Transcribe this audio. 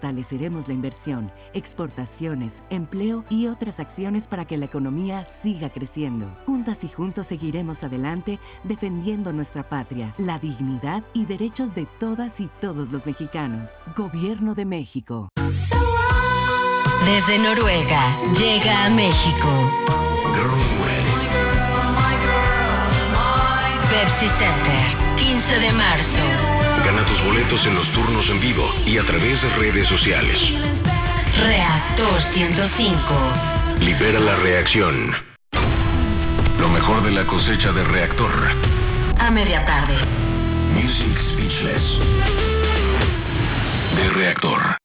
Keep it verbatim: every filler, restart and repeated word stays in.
Fortaleceremos la inversión, exportaciones, empleo y otras acciones para que la economía siga creciendo. Juntas y juntos seguiremos adelante defendiendo nuestra patria, la dignidad y derechos de todas y todos los mexicanos. Gobierno de México. Desde Noruega, llega a México Pepsi Center, quince de marzo. Gana tus boletos en los turnos en vivo y a través de redes sociales. Reactor ciento cinco. Libera la reacción. Lo mejor de la cosecha de Reactor. A media tarde. Music Speechless. De Reactor.